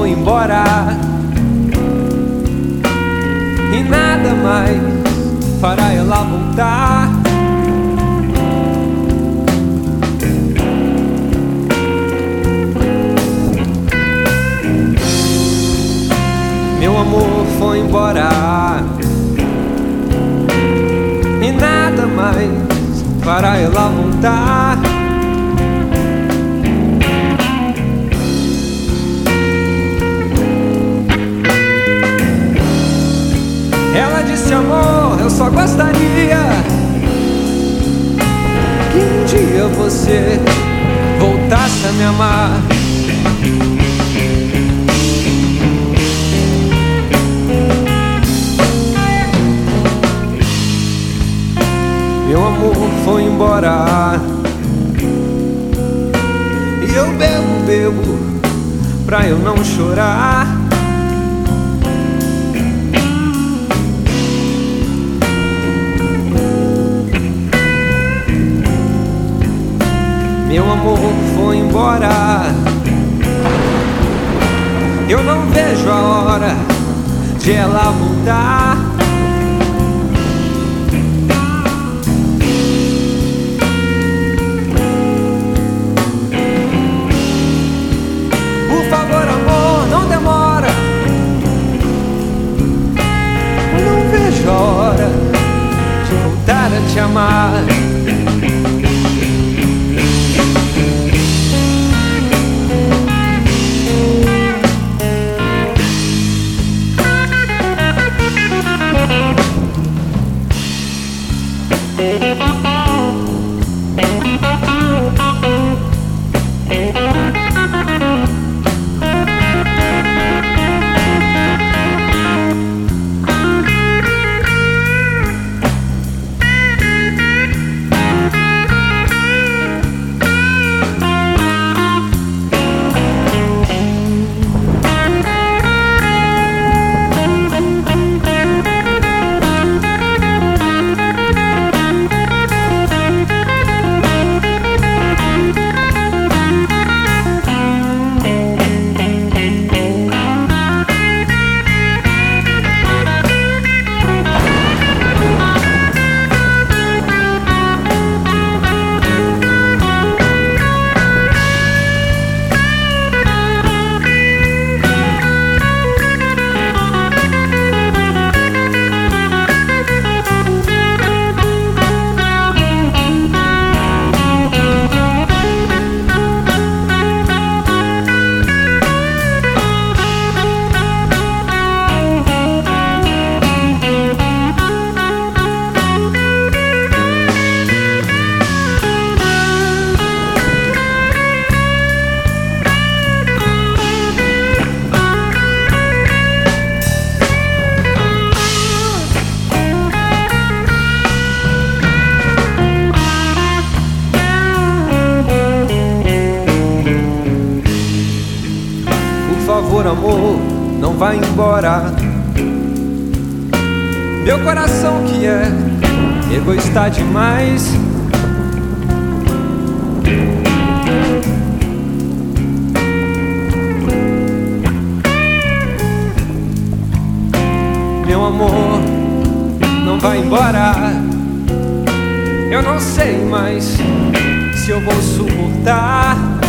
foi embora e nada mais fará ela voltar. Meu amor foi embora e nada mais fará ela voltar. Ela disse: amor, eu só gostaria que um dia você voltasse a me amar. Meu amor foi embora e eu bebo pra eu não chorar. Meu amor foi embora, eu não vejo a hora de ela voltar. Por favor, amor, não demora. Eu não vejo a hora de voltar a te amar. Por favor, amor, não vá embora. Meu coração que é egoísta demais meu amor, não vá embora. Eu não sei mais se eu vou suportar.